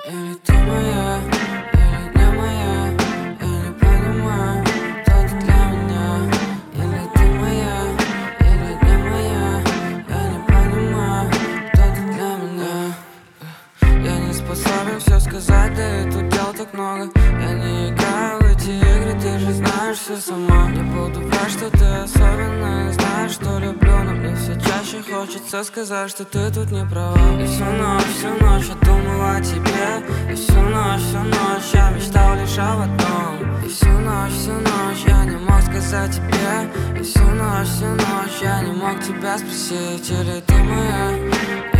Или ты моя, или не моя. Я не понимаю, кто ты для меня. Или ты моя, или не моя. Я не понимаю, кто ты для меня. Я не способен все сказать, да и тут дел так много. Я не играю в эти игры, ты же знаешь все сама. Не буду врать, что ты особенная. Знаешь, что люблю, но мне все чаще хочется сказать, что ты тут не права. И всю ночь я думал о тебе. И всю ночь я мечтал лишь об одном. И всю ночь я не мог сказать тебе. И всю ночь я не мог тебя спросить, или ты моя,